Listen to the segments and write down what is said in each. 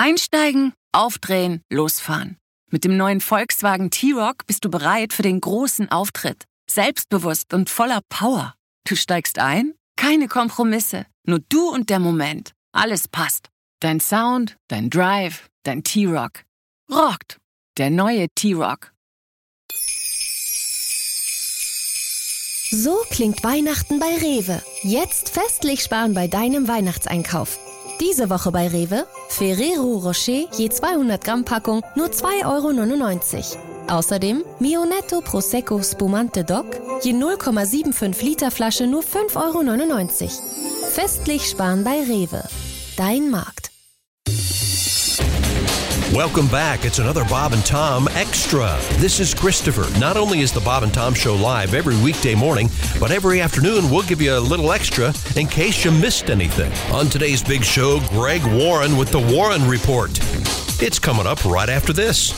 Einsteigen, aufdrehen, losfahren. Mit dem neuen Volkswagen T-Roc bist du bereit für den großen Auftritt. Selbstbewusst und voller Power. Du steigst ein? Keine Kompromisse. Nur du und der Moment. Alles passt. Dein Sound, dein Drive, dein T-Roc. Rockt. Der neue T-Roc. So klingt Weihnachten bei Rewe. Jetzt festlich sparen bei deinem Weihnachtseinkauf. Diese Woche bei Rewe Ferrero Rocher je 200 Gramm Packung nur 2,99 €. Außerdem Mionetto Prosecco Spumante Doc je 0,75 Liter Flasche nur 5,99 €. Festlich sparen bei Rewe. Dein Markt. Welcome back. It's another Bob and Tom Extra. This is Christopher. Not only is the Bob and Tom Show live every weekday morning, but every afternoon we'll give you a little extra in case you missed anything. On today's big show, Greg Warren with the Warren Report. It's coming up right after this.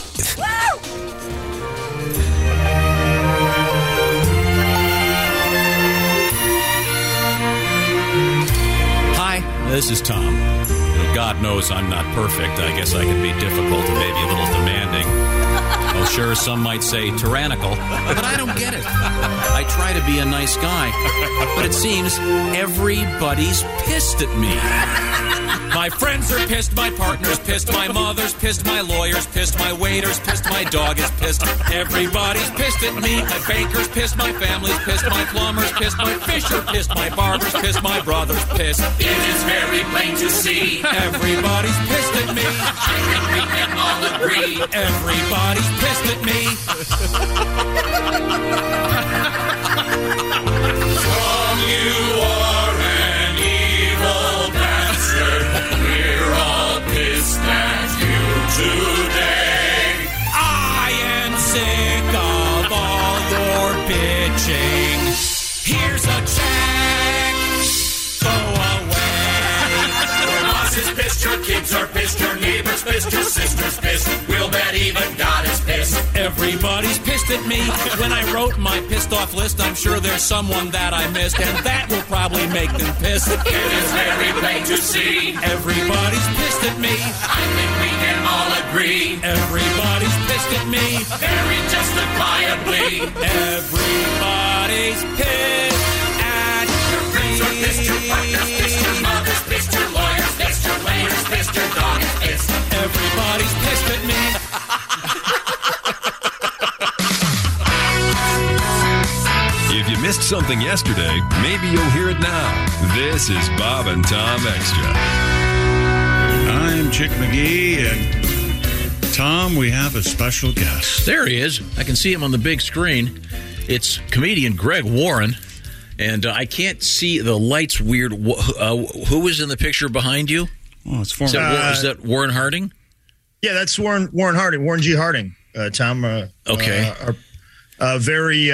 Hi, this is Tom. God knows I'm not perfect. I guess I can be difficult and maybe a little demanding. Oh, sure, some might say tyrannical, but I don't get it. I try to be a nice guy, but it seems everybody's pissed at me. My friends are pissed, my partner's pissed, my mother's pissed, my lawyer's pissed, my waiter's pissed, my dog is pissed. Everybody's pissed at me. My baker's pissed, my family's pissed, my plumber's pissed, my fisher pissed, my barber's pissed, my brother's pissed. It is very plain to see. Everybody's pissed at me. I think we can all agree. Everybody's pissed at me. Tom, you are an evil bastard. We're all pissed at you today. I am sick of all your bitching. Here's a check. Go away. Your boss is pissed, your kids are pissed, your neighbor's pissed, your sister's pissed. We'll bet even God is pissed. Everybody's pissed at me. When I wrote my pissed off list, I'm sure there's someone that I missed, and that will probably make them pissed. It is very plain to see. Everybody's pissed at me. I think we can all agree. Everybody's pissed at me. Very justifiably. Everybody's pissed at your friends are pissed, your partner's pissed, your mother's pissed, your lawyer's pissed, your waiter's pissed, your dog is pissed. Everybody's pissed at me. If you missed something yesterday, maybe you'll hear it now. This is Bob and Tom Extra. I'm Chick McGee, and Tom, we have a special guest. There he is. I can see him on the big screen. It's comedian Greg Warren, and I can't see the lights weird. Who was in the picture behind you? Well, it's Is that Warren Harding? Yeah, that's Warren Harding, Warren G. Harding. Tom. Okay. Very.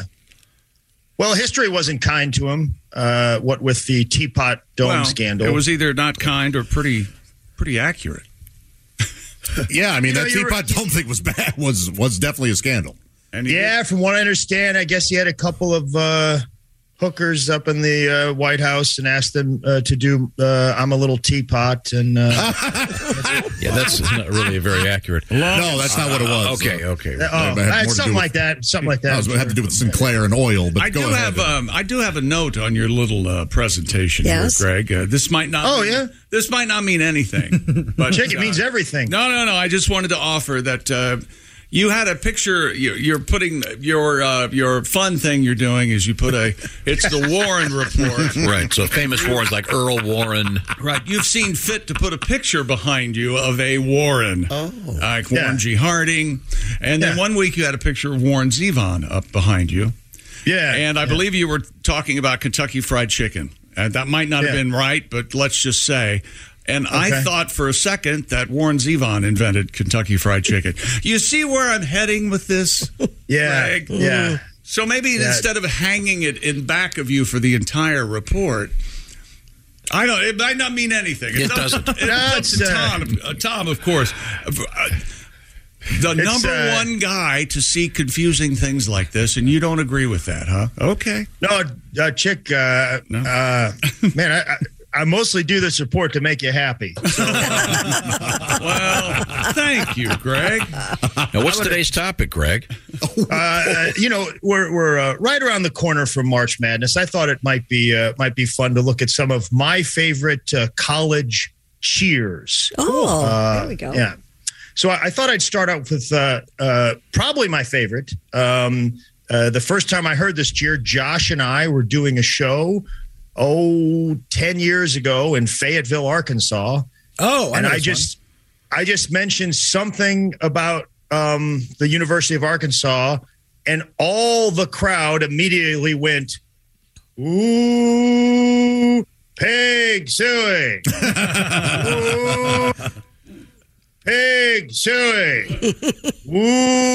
Well, history wasn't kind to him. What with the Teapot Dome scandal? It was either not kind or pretty accurate. Yeah, I mean that Teapot Dome thing was bad. Was definitely a scandal. And from what I understand, I guess he had a couple of hookers up in the White House and asked them to do "I'm a Little Teapot," and yeah, that's not really very accurate. No, that's not what it was. Okay. Something like that. Something like that. It had to do with Sinclair and oil. But I do have a note on your little presentation here, Greg. This might not. This might not mean anything. But Chick, it means everything. No. I just wanted to offer that. You had a picture. You're putting your fun thing you're doing is you put it's the Warren Report. Right. So famous Warrens like Earl Warren. Right. You've seen fit to put a picture behind you of a Warren. Like Warren G. Harding. And then one week you had a picture of Warren Zevon up behind you. Yeah. And I believe you were talking about Kentucky Fried Chicken. That might not have been right, but let's just say. And I thought for a second that Warren Zevon invented Kentucky Fried Chicken. You see where I'm heading with this? Greg? Yeah. So maybe instead of hanging it in back of you for the entire report, it might not mean anything. It doesn't. Tom, of course. The number one guy to see confusing things like this, and you don't agree with that, huh? Okay. No, Chick, man, I mostly do this report to make you happy. So, well, thank you, Greg. Now, what's today's topic, Greg? We're right around the corner from March Madness. I thought it might be fun to look at some of my favorite college cheers. There we go. Yeah. So I thought I'd start out with probably my favorite. The first time I heard this cheer, Josh and I were doing a show 10 years ago in Fayetteville, Arkansas. I just mentioned something about the University of Arkansas, and all the crowd immediately went, "Ooh, pig suey." Ooh, pig suey. Woo,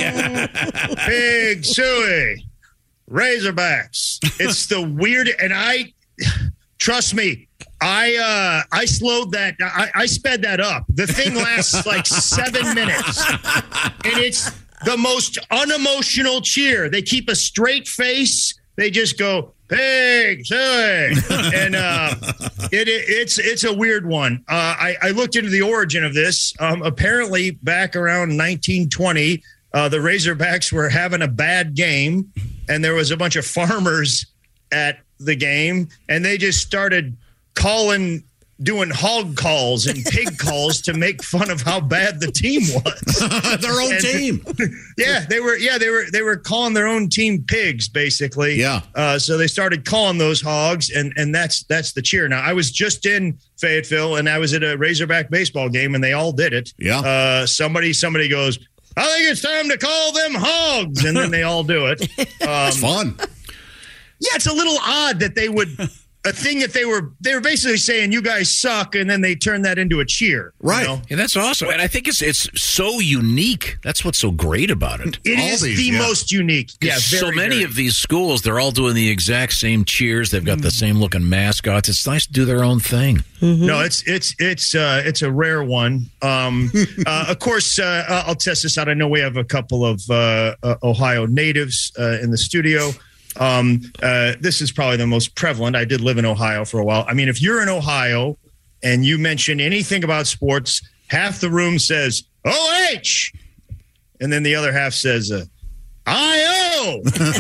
pig suey. Razorbacks. It's the weird, and trust me, I slowed that. I sped that up. The thing lasts like 7 minutes, and it's the most unemotional cheer. They keep a straight face. They just go, "Pig suey," and it's a weird one. I looked into the origin of this. Apparently, back around 1920, the Razorbacks were having a bad game, and there was a bunch of farmers at the game, and they just started doing hog calls and pig calls to make fun of how bad the team was. Their own team. Yeah, they were calling their own team pigs, basically. Yeah. So they started calling those hogs, and that's the cheer. Now, I was just in Fayetteville, and I was at a Razorback baseball game, and they all did it. Yeah. Somebody goes, "I think it's time to call them hogs," and then they all do it. It's fun. Yeah, it's a little odd that they would. A thing that they were basically saying, "You guys suck," and then they turned that into a cheer. Right. You know? Yeah, that's awesome. And I think it's so unique. That's what's so great about it. It is the most unique. Yeah, so many of these schools, they're all doing the exact same cheers. They've got the same looking mascots. It's nice to do their own thing. Mm-hmm. No, it's a rare one. Of course, I'll test this out. I know we have a couple of Ohio natives in the studio. This is probably the most prevalent. I did live in Ohio for a while. I mean, if you're in Ohio and you mention anything about sports, half the room says OH, and then the other half says IO.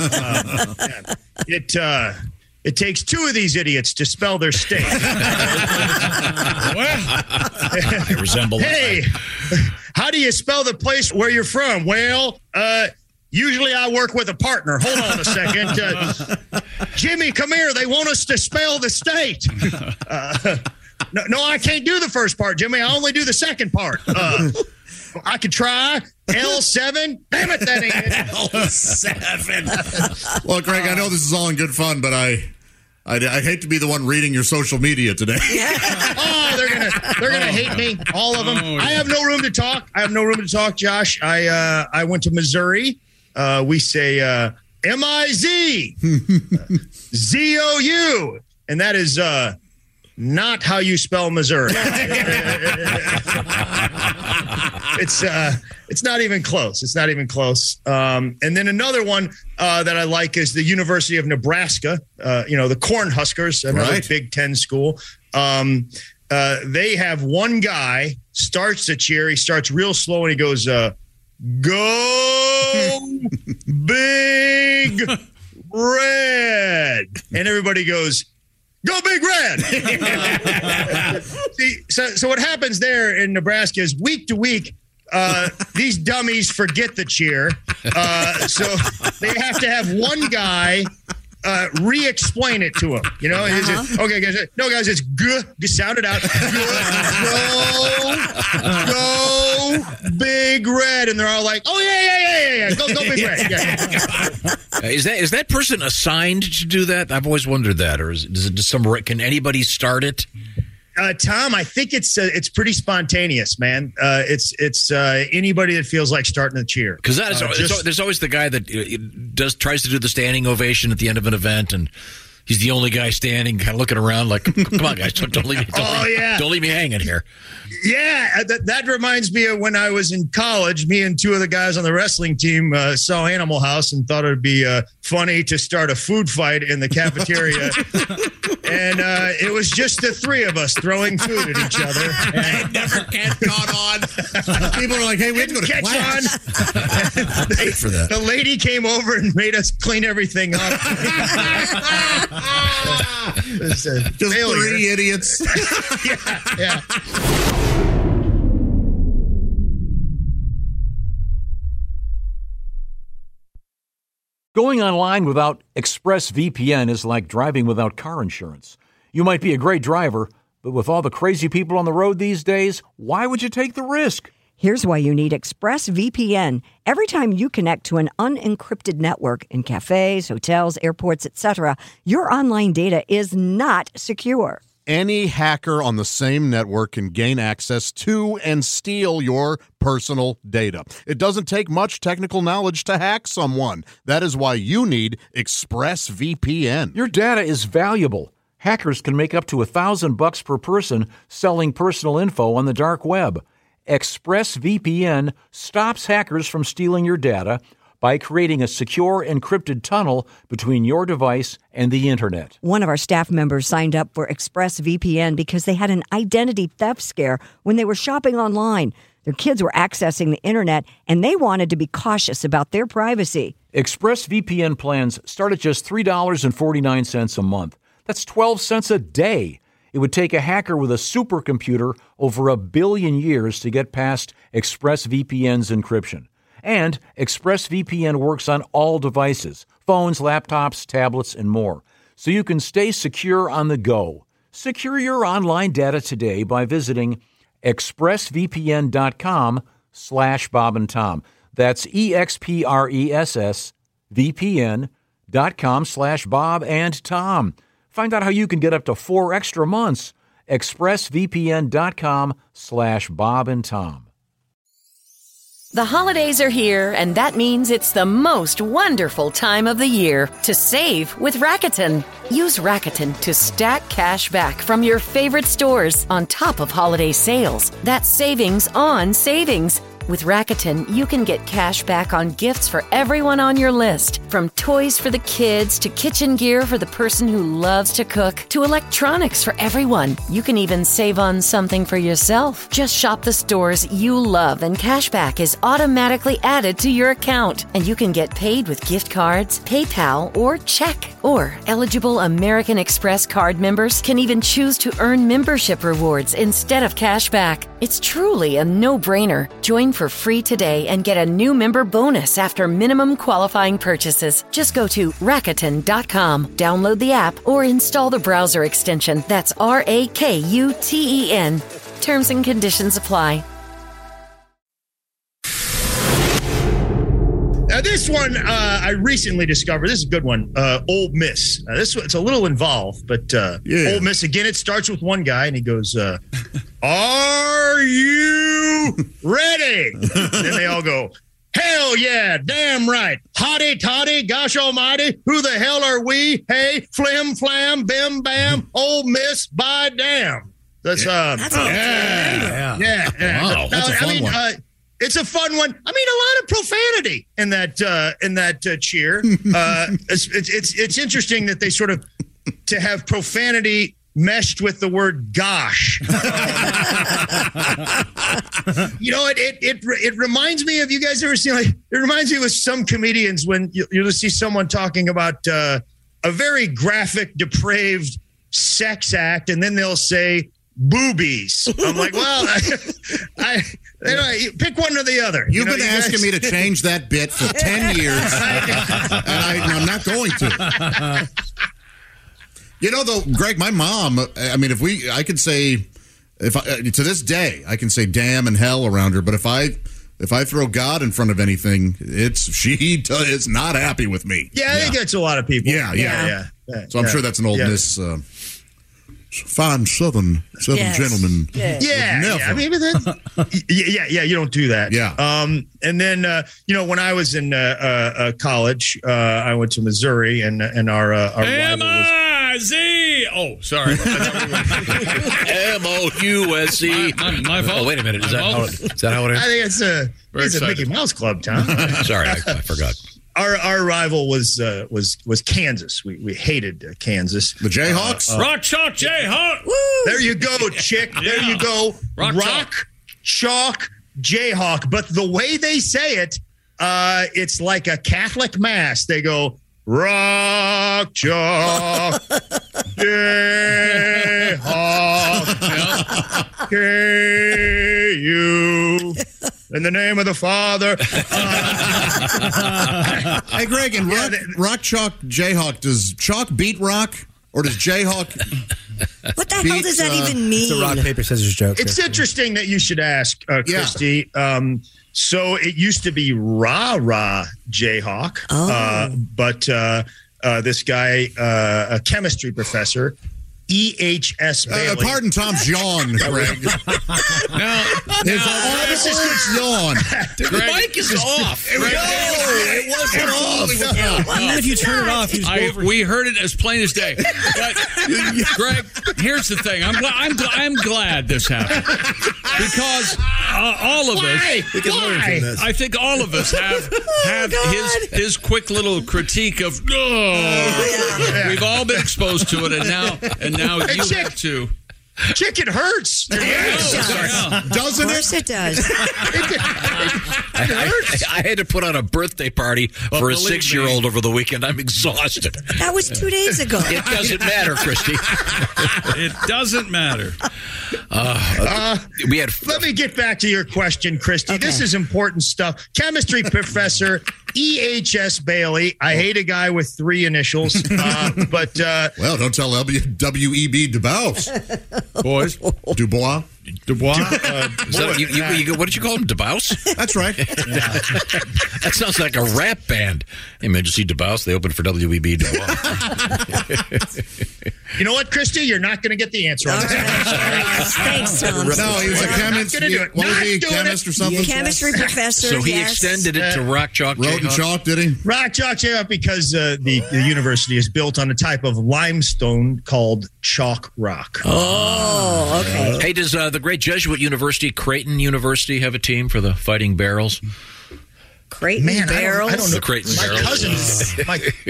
It takes two of these idiots to spell their state. I resemble. Hey, how do you spell the place where you're from? Well, usually I work with a partner. Hold on a second. Jimmy, come here. They want us to spell the state. No, I can't do the first part, Jimmy. I only do the second part. I could try. L7. Damn it, that ain't it. L7. Well, Greg, I know this is all in good fun, but I'd hate to be the one reading your social media today. Oh, they're gonna hate me, all of them. Oh, yeah. I have no room to talk. Josh. I went to Missouri. We say M-I-Z, Z-O-U, and that is not how you spell Missouri. It's not even close. And then another one that I like is the University of Nebraska. The Cornhuskers, another Big Ten school. They have one guy starts the cheer. He starts real slow and he goes, "Go Big Red," and everybody goes, "Go Big Red." See, so what happens there in Nebraska is week to week, these dummies forget the cheer. So they have to have one guy re-explain it to them. You know, okay, guys. No, guys, it's good. Just sound it out. Go Big Red, and they're all like, "Oh yeah. Go Big Red." Yeah. Is that person assigned to do that? I've always wondered that, or is it just can anybody start it? Tom, I think it's pretty spontaneous, man. It's anybody that feels like starting a cheer. Because there's always the guy that tries to do the standing ovation at the end of an event, and he's the only guy standing, kind of looking around like, "Come on, guys, don't leave me, don't leave me hanging here." Yeah, that reminds me of when I was in college. Me and two of the guys on the wrestling team saw Animal House and thought it'd be funny to start a food fight in the cafeteria. And it was just the three of us throwing food at each other. I never get caught on. People are like, hey, we have to go to catch class. on. Paid for that. The lady came over and made us clean everything up. Just three idiots. yeah. Going online without ExpressVPN is like driving without car insurance. You might be a great driver, but with all the crazy people on the road these days, why would you take the risk? Here's why you need ExpressVPN. Every time you connect to an unencrypted network in cafes, hotels, airports, etc., your online data is not secure. Any hacker on the same network can gain access to and steal your personal data. It doesn't take much technical knowledge to hack someone. That is why you need ExpressVPN. Your data is valuable. Hackers can make up to $1,000 per person selling personal info on the dark web. ExpressVPN stops hackers from stealing your data by creating a secure encrypted tunnel between your device and the internet. One of our staff members signed up for ExpressVPN because they had an identity theft scare when they were shopping online. Their kids were accessing the internet, and they wanted to be cautious about their privacy. ExpressVPN plans start at just $3.49 a month. That's 12 cents a day. It would take a hacker with a supercomputer over 1 billion years to get past ExpressVPN's encryption. And ExpressVPN works on all devices, phones, laptops, tablets, and more, so you can stay secure on the go. Secure your online data today by visiting expressvpn.com/Bob and Tom. That's expressvpn.com/Bob and Tom. Find out how you can get up to 4 extra months. expressvpn.com/Bob and Tom. The holidays are here, and that means it's the most wonderful time of the year to save with Rakuten. Use Rakuten to stack cash back from your favorite stores on top of holiday sales. That's savings on savings. With Rakuten, you can get cash back on gifts for everyone on your list. From toys for the kids to kitchen gear for the person who loves to cook to electronics for everyone. You can even save on something for yourself. Just shop the stores you love and cash back is automatically added to your account. And you can get paid with gift cards, PayPal, or check. Or eligible American Express card members can even choose to earn membership rewards instead of cash back. It's truly a no-brainer. Join for free today and get a new member bonus after minimum qualifying purchases. Just go to Rakuten.com, download the app, or install the browser extension. That's RAKUTEN. Terms and conditions apply. Now, this one I recently discovered. This is a good one. Ole Miss. This one's a little involved, but Ole Miss, again, it starts with one guy, and he goes, are you ready? And then they all go, hell yeah, damn right. Hotty toddy, gosh almighty, who the hell are we? Hey, flim flam, bim bam, Ole Miss, by damn. That's Wow. That's a fun one. It's a fun one. I mean, a lot of profanity in that cheer. It's interesting that they sort of to have profanity meshed with the word gosh. It reminds me of, you guys ever seen, like, it reminds me of some comedians when you'll see someone talking about a very graphic, depraved sex act, and then they'll say boobies. I'm like, well, pick one or the other. You've been asking me to change that bit for 10 years, and I'm not going to. You know, though, Greg, my mom, I mean, I could say, to this day, I can say damn and hell around her, but if I throw God in front of anything, she is not happy with me. Yeah, I think that's a lot of people. Yeah. So I'm sure that's an Old Miss fine Southern gentleman. Yeah. I mean, you don't do that. Yeah. And then, when I was in college, I went to Missouri, and our rival was. M-I-Z. Oh, sorry. M-O-U-S-E. My fault. Oh, wait a minute. Is that how it is? I think it's a Mickey Mouse Club, Tom. Sorry, I forgot. Our rival was Kansas. We hated Kansas. The Jayhawks? Rock Chalk Jayhawk. There you go, chick. There you go. Rock Chalk Jayhawk. But the way they say it, it's like a Catholic mass. They go, Rock Chalk Jayhawk. K-U. In the name of the Father. Hey, Greg, and Rock Chalk Jayhawk, does Chalk beat Rock? Or does Jayhawk What the hell does that even mean? It's a rock, paper, scissors joke. It's interesting that you should ask, Christy. So it used to be Rah-Rah Jayhawk. But this guy, a chemistry professor, E.H.S. Bailey. Pardon Tom's yawn, Greg. This is yawn. The mic is off. It wasn't off. Even if you turn it off, we heard it as plain as day. But Greg, here's the thing. I'm glad this happened because all of us. We can learn from this. I think all of us have his quick little critique of. We've all been exposed to it, and now you have to. Chicken hurts. Doesn't it? Of course it does. I had to put on a birthday party for a 6-year-old over the weekend. I'm exhausted. That was 2 days ago. It doesn't matter, Christy. It doesn't matter. Let me get back to your question, Christy. Okay. This is important stuff. Chemistry professor E.H.S. Bailey. I hate a guy with 3 initials, but well, don't tell W.E.B. Dubois. Boys, Dubois. What did you call him? Dubois? That's right. That sounds like a rap band. Hey, man, did you see Dubois? They opened for W.E.B. Dubois. You know what, Christy? You're not going to get the answer on this. Thanks, Tom. No, he was a chemist. What was he, chemist or something? Chemistry professor. So he extended it to Rock Chalk Jayhawk. Wrote and chalk, did he? Rock Chalk Jayhawk because the university is built on a type of limestone called chalk rock. Oh, okay. Hey, does the great Jesuit university, Creighton University, have a team for the Fighting Barrels? Creighton Barrels? I don't know. The Creighton My Barrels. cousins. See?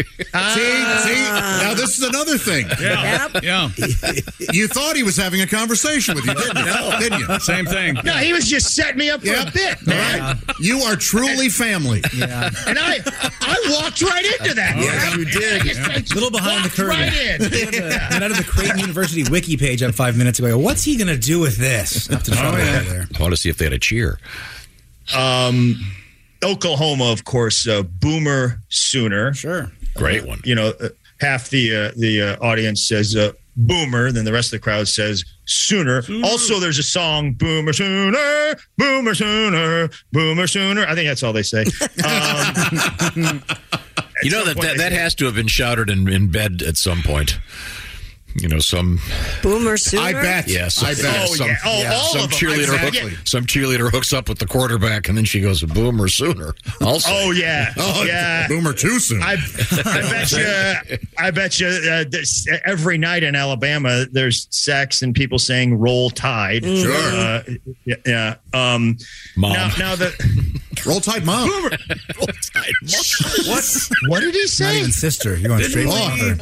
Now, this is another thing. Yeah. You thought he was having a conversation with you, didn't you? Didn't you? Same thing. No, he was just setting me up for a bit, man. You are truly family. Yeah. And I walked right into that. Yes, you did. A little behind the curtain. Right in. Went out of the Creighton University wiki page on 5 minutes ago. What's he going to do with this? There. I want to see if they had a cheer. Oklahoma, of course, Boomer Sooner. Sure. Great one. Half the audience says Boomer, then the rest of the crowd says Sooner. Also, there's a song, Boomer Sooner, Boomer Sooner, Boomer Sooner. I think that's all they say. You know that has to have been shouted in bed at some point. Some Boomer Sooner. I bet. Yes. I bet. Some cheerleader hooks up with the quarterback, and then she goes, Boomer Sooner. Also. Oh yeah. Boomer too soon. I bet you. Every night in Alabama, there's sex and people saying "Roll Tide." Sure. Yeah. Mom. Now the Roll Tide, Mom. Roll Tide, Mom. What did he say? Not even sister. You're going straight to mother.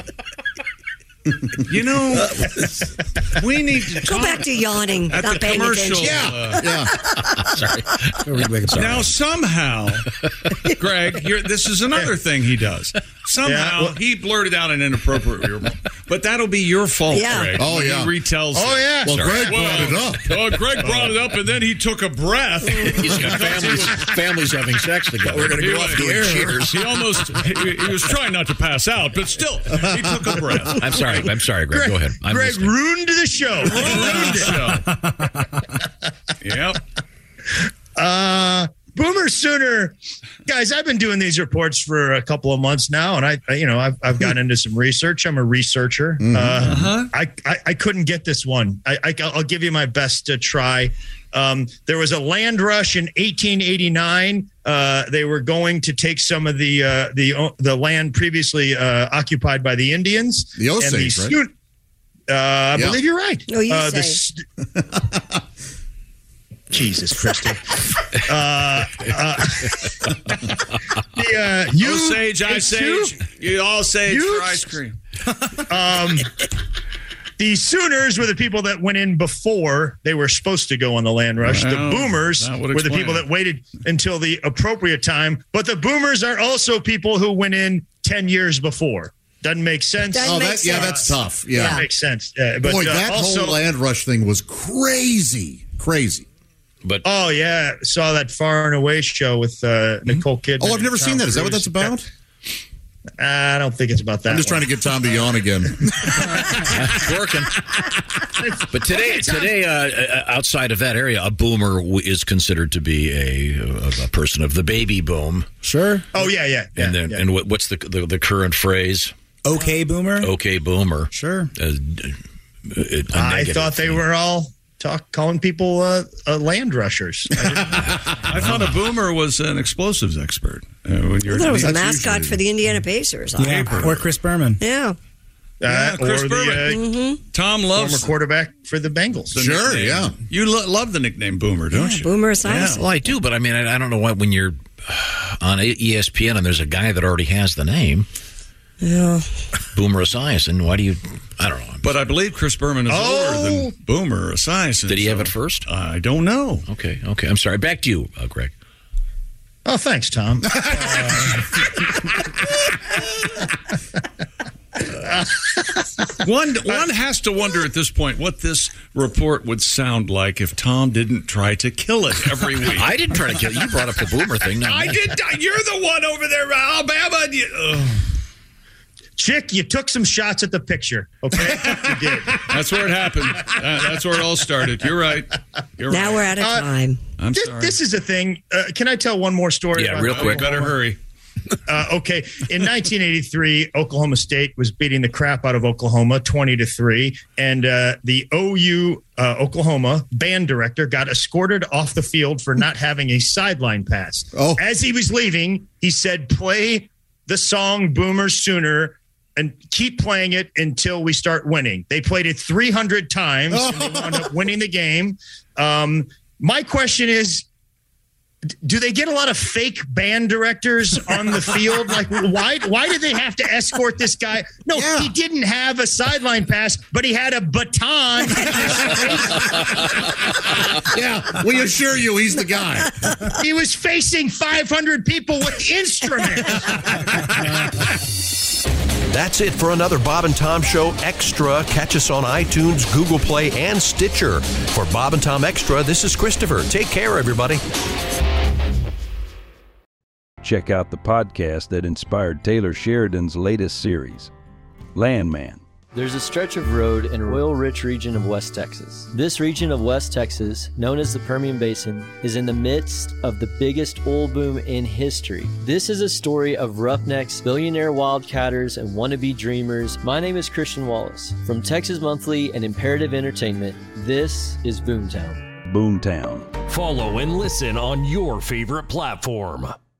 We need to go back to yawning. Not paying commercial. Attention. Sorry. Now somehow, Greg, this is another thing he does. Somehow he blurted out an inappropriate remark, but that'll be your fault, Greg. Oh yeah. He retells. Oh yeah. Well, Greg brought it up. Greg brought it up, and then he took a breath. He's got families having sex together. We're going to go off doing cheers. He was trying not to pass out, but still, he took a breath. I'm sorry, Greg. Go ahead. Greg ruined the show. Yep. Boomer Sooner, guys. I've been doing these reports for a couple of months now, and I've gotten into some research. I'm a researcher. I couldn't get this one. I'll give you my best try. There was a land rush in 1889. They were going to take some of the land previously occupied by the Indians. The Osage, right? I believe you're right. Oh, you say. Jesus, Christy. Osage, Osage. You all sage for ice cream. The Sooners were the people that went in before they were supposed to go on the land rush. The Boomers were the people that waited until the appropriate time. But the Boomers are also people who went in 10 years before. Doesn't make sense. Yeah, that's tough. Yeah, that makes sense. But boy, that whole land rush thing was crazy. But saw that Far and Away show with Nicole Kidman. Oh, I've never seen that. Is that what that's about? I don't think it's about that. I'm just trying to get Tom to yawn again. Working. But today, outside of that area, a boomer is considered to be a person of the baby boom. Sure. Oh yeah. And what's the current phrase? Okay, boomer. Okay, boomer. Sure. I thought they were all calling people land rushers. I thought a boomer was an explosives expert. There was a mascot for the Indiana Pacers. Or Chris Berman. Yeah. Chris Berman. Tom loves former quarterback for the Bengals. Sure, yeah. You love the nickname Boomer, don't you? Boomer Esiason. Well, I do, but I mean, I don't know why when you're on ESPN and there's a guy that already has the name. Yeah. Boomer Esiason. Why do you? I don't know. But I believe Chris Berman is older than Boomer Esiason. Did he have it first? I don't know. Okay. I'm sorry. Back to you, Greg. Oh, thanks, Tom. One has to wonder at this point what this report would sound like if Tom didn't try to kill it every week. I didn't try to kill it. You brought up the Boomer thing. I did. You're the one over there, Alabama. Chick, you took some shots at the picture, okay? You did. That's where it happened. That's where it all started. You're right. Now we're out of time. I'm sorry. This is a thing. Can I tell one more story? Yeah, real quick. Better hurry. Okay. In 1983, Oklahoma State was beating the crap out of Oklahoma 20-3. And the OU Oklahoma band director got escorted off the field for not having a sideline pass. Oh. As he was leaving, he said, play the song Boomer Sooner and keep playing it until we start winning. They played it 300 times and they wound up winning the game. My question is, do they get a lot of fake band directors on the field? Like, why did they have to escort this guy? No, he didn't have a sideline pass, but he had a baton. Yeah, we assure you he's the guy. He was facing 500 people with instruments. That's it for another Bob and Tom Show Extra. Catch us on iTunes, Google Play, and Stitcher. For Bob and Tom Extra, this is Christopher. Take care, everybody. Check out the podcast that inspired Taylor Sheridan's latest series, Landman. There's a stretch of road in an oil-rich region of West Texas. This region of West Texas, known as the Permian Basin, is in the midst of the biggest oil boom in history. This is a story of roughnecks, billionaire wildcatters, and wannabe dreamers. My name is Christian Wallace. From Texas Monthly and Imperative Entertainment, this is Boomtown. Boomtown. Follow and listen on your favorite platform.